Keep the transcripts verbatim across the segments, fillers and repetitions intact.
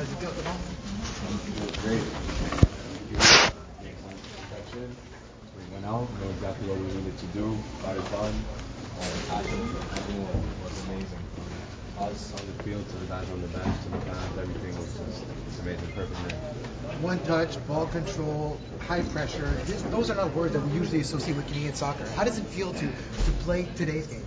How does it feel at the moment? It was great. Excellent protection. We went out, know exactly what we needed to do, got it done. Uh, the passion everyone was amazing. From us on the field to the guys on the bench to the fans, everything was just it's amazing, perfect night. One touch, ball control, high pressure. This, those are not words that we usually associate with Canadian soccer. How does it feel to, to play today's game?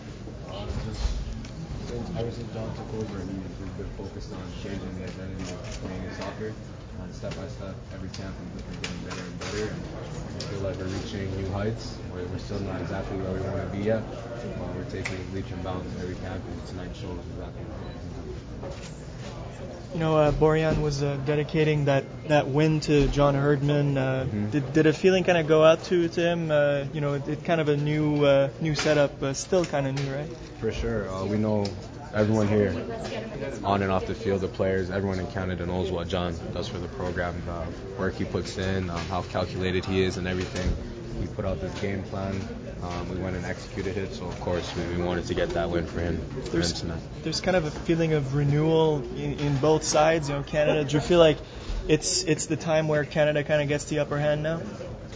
Uh, just since ever since John took over, he, he's been focused on changing the identity of Canadian soccer. And step by step, every camp we've been getting better and better. And I feel like we're reaching new heights. We're, we're still not exactly where we want to be yet, but we're taking leaps and bounds in every camp. And tonight shows exactly what we can do. You know, uh, Borjan was uh, dedicating that, that win to John Herdman. Uh, mm-hmm. Did did a feeling kind of go out to, to him? Uh, you know, it, it kind of a new uh, new setup, uh, still kind of new, right? For sure. Uh, we know everyone here, on and off the field, the players, everyone in Canada knows what John does for the program, the work he puts in, um, how calculated he is and everything. He put out this game plan. Um, we went and executed it, so of course we, we wanted to get that win for him, for him tonight. There's kind of a feeling of renewal in, in both sides. You know, Canada. Do you feel like it's it's the time where Canada kind of gets the upper hand now?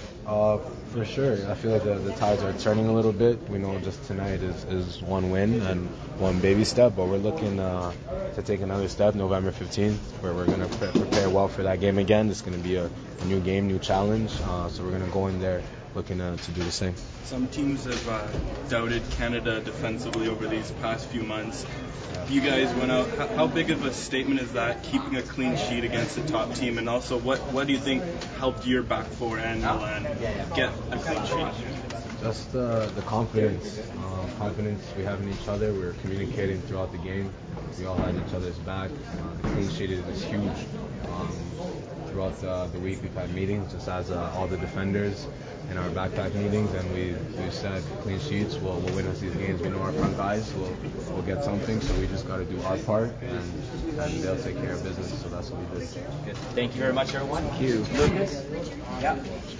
Uh, for sure. I feel like the, the tides are turning a little bit. We know just tonight is, is one win and one baby step, but we're looking uh, to take another step November fifteenth, where we're going to pre- prepare well for that game again. It's going to be a, a new game, new challenge, uh, so we're going to go in there looking uh, to do the same. Some teams have uh, doubted Canada defensively over these past few months. You guys went out. How, how big of a statement is that, keeping a clean sheet against the top team? And also, what, what do you think helped your back four and Milan get a clean sheet? Just uh, the confidence, um, confidence we have in each other. We're communicating throughout the game. We all had each other's back. Uh, the clean sheet is huge. Um, throughout the, the week, we've had meetings, just as uh, all the defenders in our backpack meetings, and we we said clean sheets will will win us these games. We know our front guys will will get something, so we just got to do our part, and, and they'll take care of business. So that's what we did. Good. Thank you very much, everyone. Thank you. Lucas. Yeah.